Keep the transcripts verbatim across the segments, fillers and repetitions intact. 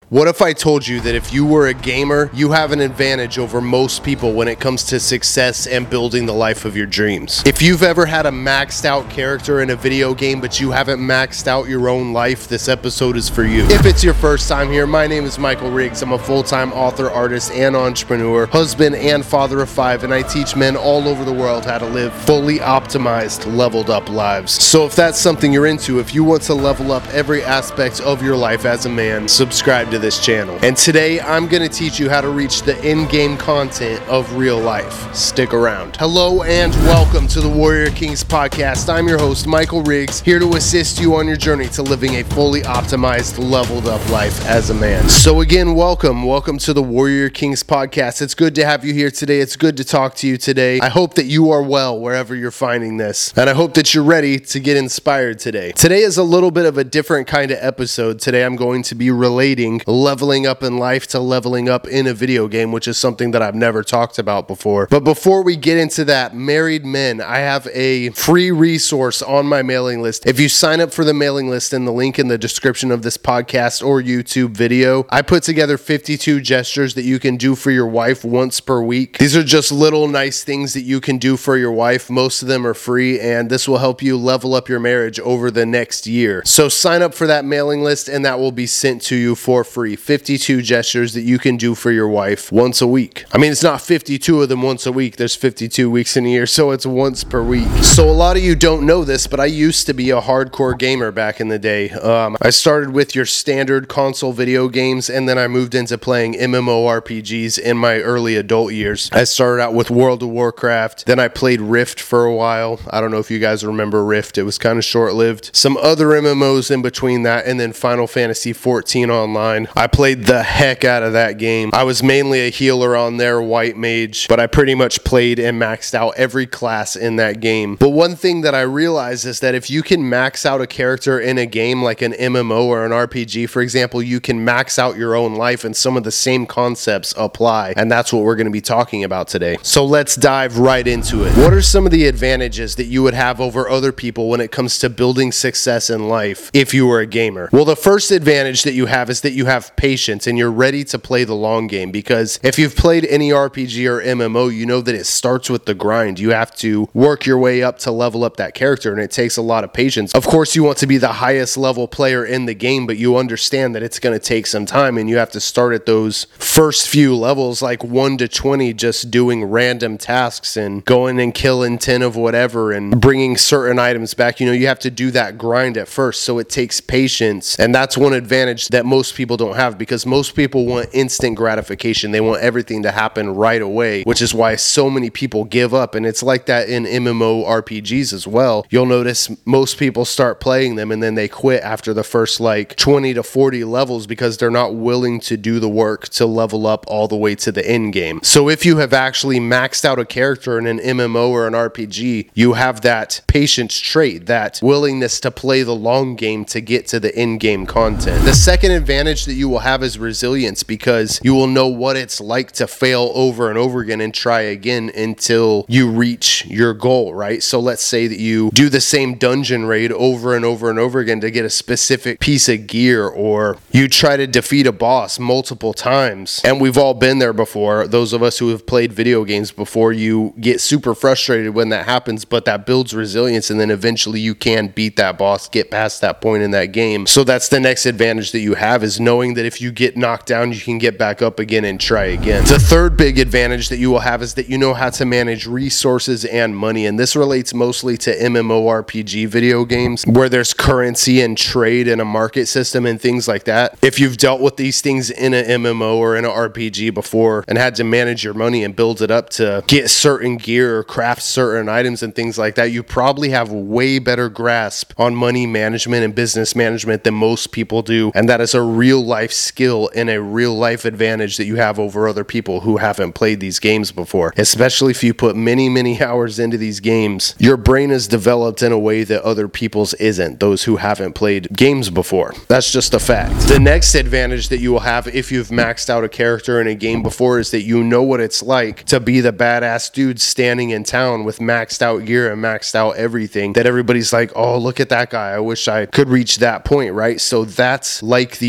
What if I told you that if you were a gamer, you have an advantage over most people when it comes to success and building the life of your dreams? If you've ever had a maxed out character in a video game, but you haven't maxed out your own life, this episode is for you. If it's your first time here, my name is Michael Riggs. I'm a full-time author, artist, and entrepreneur, husband and father of five, and I teach men all over the world how to live fully optimized, leveled up lives. So if that's something you're into, if you want to level up every aspect of your life as a man, subscribe to this channel. And today I'm going to teach you how to reach the in-game content of real life. Stick around. Hello and welcome to the Warrior Kings podcast. I'm your host, Michael Riggs, here to assist you on your journey to living a fully optimized, leveled up life as a man. So again, welcome. Welcome to the Warrior Kings podcast. It's good to have you here today. It's good to talk to you today. I hope that you are well wherever you're finding this. And I hope that you're ready to get inspired today. Today is a little bit of a different kind of episode. Today I'm going to be relating leveling up in life to leveling up in a video game, which is something that I've never talked about before. But before we get into that, married men, I have a free resource on my mailing list. If you sign up for the mailing list in the link in the description of this podcast or YouTube video, I put together fifty-two gestures that you can do for your wife once per week. These are just little nice things that you can do for your wife. Most of them are free, and this will help you level up your marriage over the next year. So sign up for that mailing list, and that will be sent to you for free. fifty-two gestures that you can do for your wife once a week. I mean, it's not fifty-two of them once a week. There's fifty-two weeks in a year, so it's once per week. So a lot of you don't know this, but I used to be a hardcore gamer back in the day. Um, I started with your standard console video games, and then I moved into playing MMORPGs in my early adult years. I started out with World of Warcraft, then I played Rift for a while. I don't know if you guys remember Rift. It was kind of short-lived. Some other M M Os in between that, and then Final Fantasy fourteen Online. I played the heck out of that game. I was mainly a healer on there, white mage, but I pretty much played and maxed out every class in that game. But one thing that I realized is that if you can max out a character in a game like an M M O or an R P G, for example, you can max out your own life, and some of the same concepts apply. And that's what we're going to be talking about today. So let's dive right into it. What are some of the advantages that you would have over other people when it comes to building success in life if you were a gamer? Well, the first advantage that you have is that you have patience and you're ready to play the long game, because if you've played any R P G or M M O, you know that it starts with the grind. You have to work your way up to level up that character, and it takes a lot of patience. Of course, you want to be the highest level player in the game, but you understand that it's going to take some time, and you have to start at those first few levels, like one to twenty, just doing random tasks and going and killing ten of whatever and bringing certain items back. You know, you have to do that grind at first, so it takes patience, and that's one advantage that most people don't have, because most people want instant gratification. They want everything to happen right away, which is why so many people give up. And it's like that in MMORPGs as well. You'll notice most people start playing them and then they quit after the first like twenty to forty levels because they're not willing to do the work to level up all the way to the end game. So if you have actually maxed out a character in an M M O or an R P G, you have that patience trait, that willingness to play the long game to get to the end game content. The second advantage that you will have is resilience, because you will know what it's like to fail over and over again and try again until you reach your goal, right? So let's say that you do the same dungeon raid over and over and over again to get a specific piece of gear, or you try to defeat a boss multiple times. And we've all been there before. Those of us who have played video games before, you get super frustrated when that happens, but that builds resilience, and then eventually you can beat that boss, get past that point in that game. So that's the next advantage that you have, is knowing that if you get knocked down, you can get back up again and try again. The third big advantage that you will have is that you know how to manage resources and money, and this relates mostly to MMORPG video games where there's currency and trade and a market system and things like that. If you've dealt with these things in an M M O or in an R P G before and had to manage your money and build it up to get certain gear or craft certain items and things like that, you probably have way better grasp on money management and business management than most people do, and that is a real life skill and a real life advantage that you have over other people who haven't played these games before. Especially if you put many, many hours into these games, your brain is developed in a way that other people's isn't, those who haven't played games before. That's just a fact. The next advantage that you will have if you've maxed out a character in a game before is that you know what it's like to be the badass dude standing in town with maxed out gear and maxed out everything, that everybody's like, oh, look at that guy. I wish I could reach that point, right? So that's like the in-game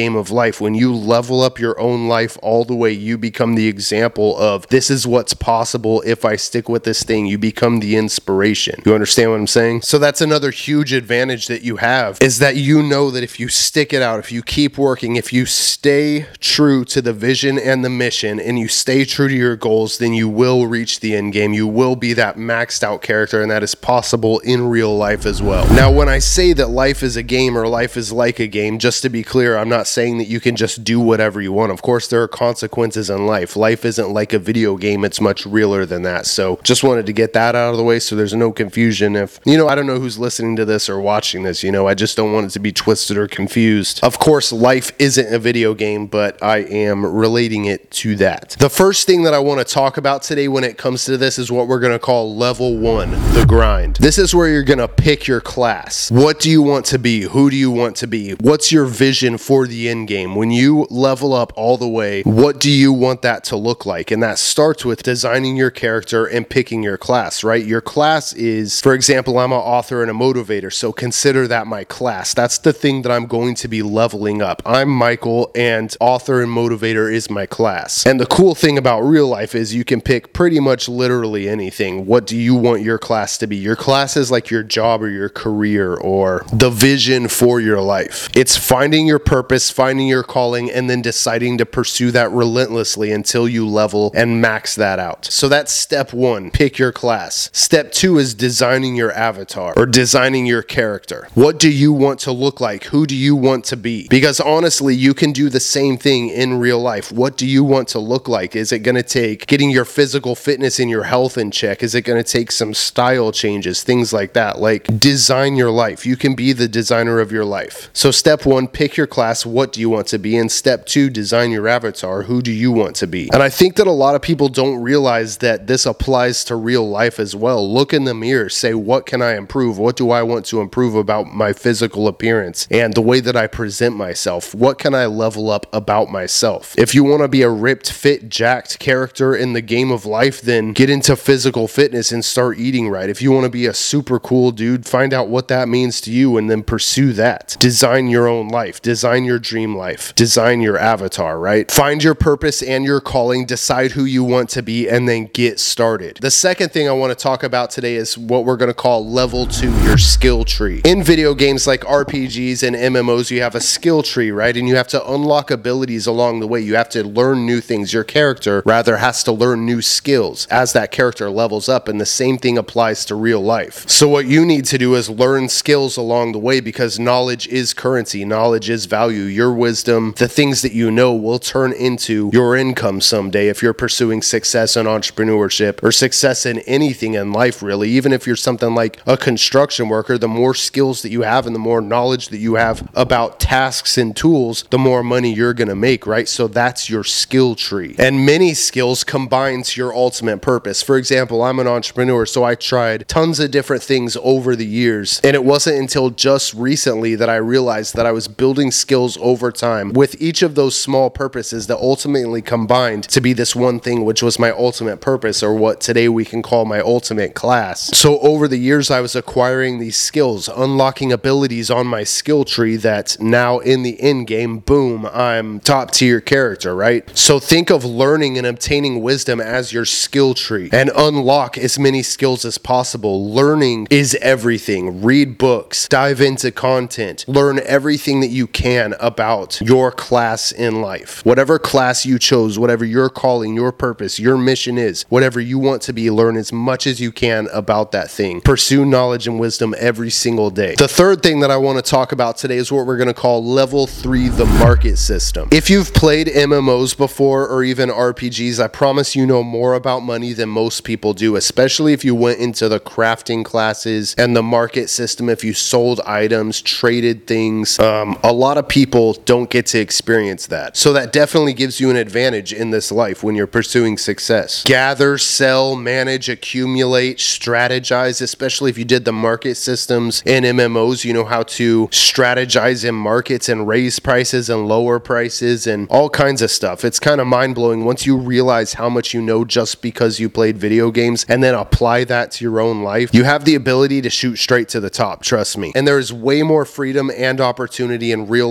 game of life. When you level up your own life all the way, you become the example of this is what's possible if I stick with this thing. You become the inspiration. You understand what I'm saying? So that's another huge advantage that you have, is that you know that if you stick it out, if you keep working, if you stay true to the vision and the mission, and you stay true to your goals, then you will reach the end game. You will be that maxed out character, and that is possible in real life as well. Now, when I say that life is a game or life is like a game, just to be clear, I'm not saying that you can just do whatever you want. Of course, there are consequences in life. Life isn't like a video game. It's much realer than that. So just wanted to get that out of the way so there's no confusion. If, you know, I don't know who's listening to this or watching this, you know, I just don't want it to be twisted or confused. Of course, life isn't a video game, but I am relating it to that. The first thing that I want to talk about today when it comes to this is what we're going to call level one, the grind. This is where you're going to pick your class. What do you want to be? Who do you want to be? What's your vision for the end game? When you level up all the way, what do you want that to look like? And that starts with designing your character and picking your class, right? Your class is, for example, I'm an author and a motivator, so consider that my class. That's the thing that I'm going to be leveling up. I'm Michael, and author and motivator is my class. And the cool thing about real life is you can pick pretty much literally anything. What do you want your class to be? Your class is like your job or your career or the vision for your life. It's finding your purpose, finding your calling, and then deciding to pursue that relentlessly until you level and max that out. So that's step one, pick your class. Step two is designing your avatar or designing your character. What do you want to look like? Who do you want to be? Because honestly, you can do the same thing in real life. What do you want to look like? Is it going to take getting your physical fitness and your health in check? Is it going to take some style changes? Things like that. Like, design your life. You can be the designer of your life. So step one, pick your class. What do you want to be? And step two, design your avatar. Who do you want to be? And I think that a lot of people don't realize that this applies to real life as well. Look in the mirror, say, what can I improve? What do I want to improve about my physical appearance and the way that I present myself? What can I level up about myself? If you want to be a ripped, fit, jacked character in the game of life, then get into physical fitness and start eating right. If you want to be a super cool dude, find out what that means to you and then pursue that. Design your own life. Design your dream life. Design your avatar, right? Find your purpose and your calling. Decide who you want to be and then get started. The second thing I want to talk about today is what we're going to call level two, your skill tree. In video games like R P Gs and M M Os, you have a skill tree, right? And you have to unlock abilities along the way. You have to learn new things. Your character, rather, has to learn new skills as that character levels up, and the same thing applies to real life. So what you need to do is learn skills along the way, because knowledge is currency. Knowledge is value. Your wisdom, the things that you know, will turn into your income someday if you're pursuing success in entrepreneurship or success in anything in life, really. Even if you're something like a construction worker, the more skills that you have and the more knowledge that you have about tasks and tools, the more money you're going to make, right? So that's your skill tree. And many skills combine to your ultimate purpose. For example, I'm an entrepreneur, so I tried tons of different things over the years. And it wasn't until just recently that I realized that I was building skills over time with each of those small purposes that ultimately combined to be this one thing, which was my ultimate purpose, or what today we can call my ultimate class. So over the years, I was acquiring these skills, unlocking abilities on my skill tree that now in the end game, boom, I'm top tier character, right? So think of learning and obtaining wisdom as your skill tree and unlock as many skills as possible. Learning is everything. Read books, dive into content, learn everything that you can about your class in life. Whatever class you chose, whatever your calling, your purpose, your mission is, whatever you want to be, learn as much as you can about that thing. Pursue knowledge and wisdom every single day. The third thing that I want to talk about today is what we're going to call level three, the market system. If you've played M M Os before or even R P Gs, I promise you know more about money than most people do, especially if you went into the crafting classes and the market system. If you sold items, traded things, um, a lot of people don't get to experience that. So that definitely gives you an advantage in this life when you're pursuing success. Gather, sell, manage, accumulate, strategize, especially if you did the market systems in M M Os. You know how to strategize in markets and raise prices and lower prices and all kinds of stuff. It's kind of mind-blowing once you realize how much you know just because you played video games and then apply that to your own life. You have the ability to shoot straight to the top, trust me. And there is way more freedom and opportunity in real life market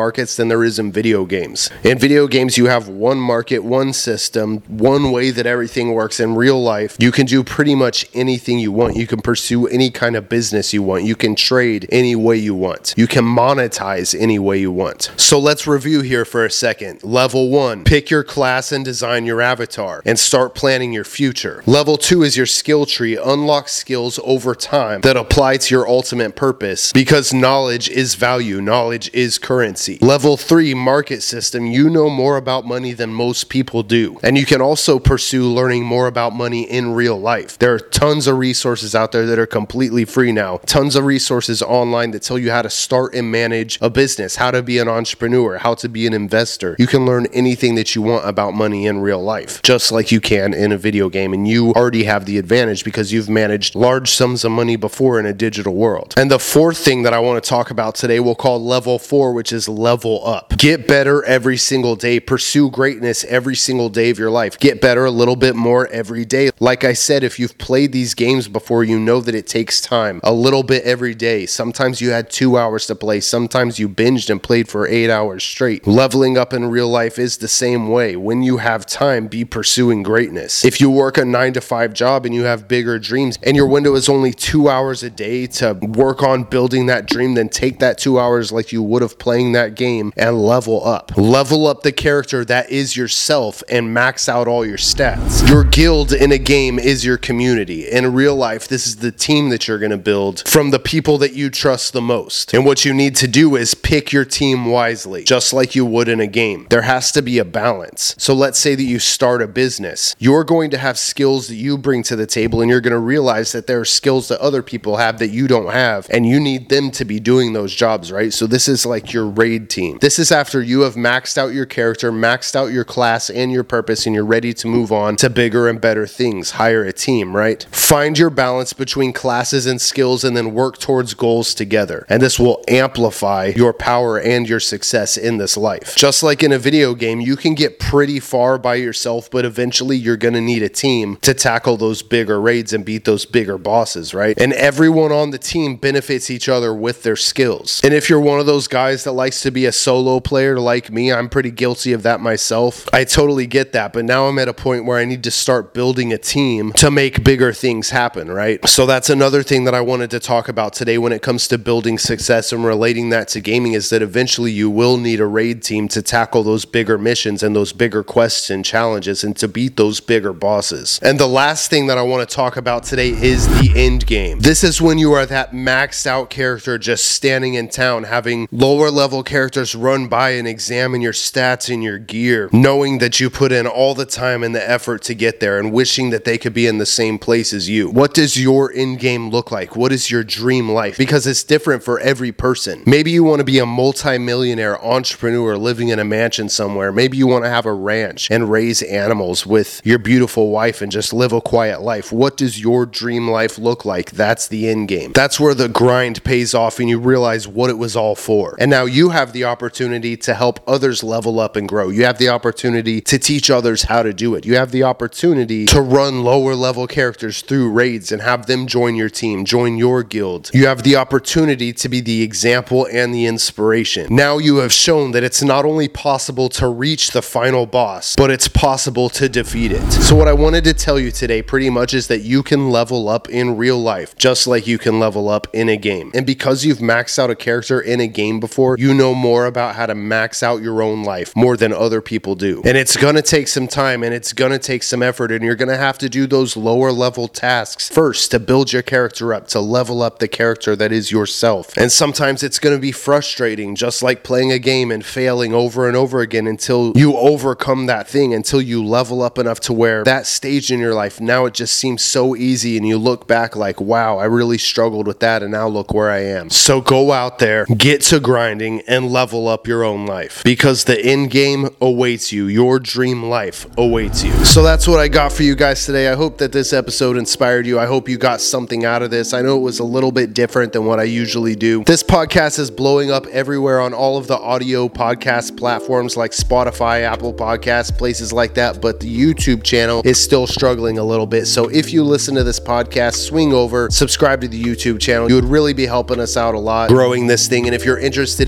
markets than there is in video games. In video games, you have one market, one system, one way that everything works. In real life, you can do pretty much anything you want. You can pursue any kind of business you want. You can trade any way you want. You can monetize any way you want. So let's review here for a second. Level one, pick your class and design your avatar and start planning your future. Level two is your skill tree. Unlock skills over time that apply to your ultimate purpose, because knowledge is value. Knowledge is currency. Level three, market system. You know more about money than most people do. And you can also pursue learning more about money in real life. There are tons of resources out there that are completely free now. Tons of resources online that tell you how to start and manage a business, how to be an entrepreneur, how to be an investor. You can learn anything that you want about money in real life, just like you can in a video game. And you already have the advantage because you've managed large sums of money before in a digital world. And the fourth thing that I want to talk about today we'll call level four, which is level up. Get better every single day. Pursue greatness every single day of your life. Get better a little bit more every day. Like I said, if you've played these games before, you know that it takes time. A little bit every day. Sometimes you had two hours to play. Sometimes you binged and played for eight hours straight. Leveling up in real life is the same way. When you have time, be pursuing greatness. If you work a nine to five job and you have bigger dreams and your window is only two hours a day to work on building that dream, then take that two hours like you would have playing that game and level up. Level up the character that is yourself and max out all your stats. Your guild in a game is your community. In real life, this is the team that you're going to build from the people that you trust the most. And what you need to do is pick your team wisely, just like you would in a game. There has to be a balance. So let's say that you start a business. You're going to have skills that you bring to the table, and you're going to realize that there are skills that other people have that you don't have, and you need them to be doing those jobs, right? So this is like your raid team. This is after you have maxed out your character, maxed out your class and your purpose, and you're ready to move on to bigger and better things. Hire a team, right? Find your balance between classes and skills and then work towards goals together. And this will amplify your power and your success in this life. Just like in a video game, you can get pretty far by yourself, but eventually you're going to need a team to tackle those bigger raids and beat those bigger bosses, right? And everyone on the team benefits each other with their skills. And if you're one of those guys that likes to be a solo player like me, I'm pretty guilty of that myself. I totally get that, but now I'm at a point where I need to start building a team to make bigger things happen, right? So that's another thing that I wanted to talk about today when it comes to building success and relating that to gaming, is that eventually you will need a raid team to tackle those bigger missions and those bigger quests and challenges and to beat those bigger bosses. And the last thing that I want to talk about today is the end game. This is when you are that maxed out character just standing in town, having lower level characters run by and examine your stats and your gear, knowing that you put in all the time and the effort to get there and wishing that they could be in the same place as you. What does your end game look like? What is your dream life? Because it's different for every person. Maybe you want to be a multi-millionaire entrepreneur living in a mansion somewhere. Maybe you want to have a ranch and raise animals with your beautiful wife and just live a quiet life. What does your dream life look like? That's the end game. That's where the grind pays off and you realize what it was all for. And now you have the opportunity to help others level up and grow. You have the opportunity to teach others how to do it. You have the opportunity to run lower level characters through raids and have them join your team, join your guild. You have the opportunity to be the example and the inspiration. Now you have shown that it's not only possible to reach the final boss, but it's possible to defeat it. So what I wanted to tell you today pretty much is that you can level up in real life, just like you can level up in a game. And because you've maxed out a character in a game before, you know more about how to max out your own life more than other people do. And it's gonna take some time and it's gonna take some effort, and you're gonna have to do those lower level tasks first to build your character up, to level up the character that is yourself. And sometimes it's gonna be frustrating, just like playing a game and failing over and over again until you overcome that thing, until you level up enough to where that stage in your life, now it just seems so easy and you look back like, wow, I really struggled with that and now look where I am. So go out there, get to grinding, and level up your own life, because the end game awaits you. Your dream life awaits you. So that's what I got for you guys today. I hope that this episode inspired you. I hope you got something out of this. I know it was a little bit different than what I usually do. This podcast is blowing up everywhere on all of the audio podcast platforms like Spotify, Apple Podcasts, places like that, but the YouTube channel is still struggling a little bit. So if you listen to this podcast, swing over, subscribe to the YouTube channel. You would really be helping us out a lot growing this thing. And if you're interested in extra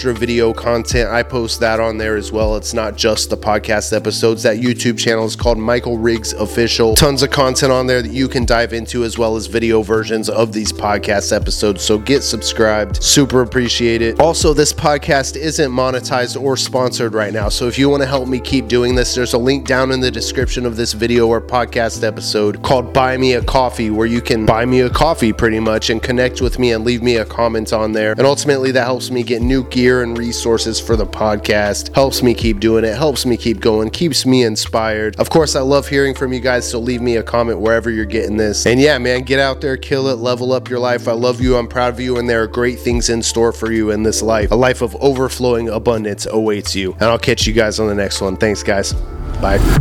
extra video content. I post that on there as well. It's not just the podcast episodes. That YouTube channel is called Michael Riggs Official. Tons of content on there that you can dive into, as well as video versions of these podcast episodes. So get subscribed. Super appreciate it. Also, this podcast isn't monetized or sponsored right now. So if you want to help me keep doing this, there's a link down in the description of this video or podcast episode called Buy Me a Coffee, where you can buy me a coffee pretty much and connect with me and leave me a comment on there. And ultimately that helps me get new gear and resources for the podcast, helps me keep doing it, helps me keep going, keeps me inspired. Of course, I love hearing from you guys, so leave me a comment wherever you're getting this. And yeah, man, get out there, kill it, level up your life. I love you, I'm proud of you, and there are great things in store for you in this life. A life of overflowing abundance awaits you. And I'll catch you guys on the next one. Thanks, guys. Bye.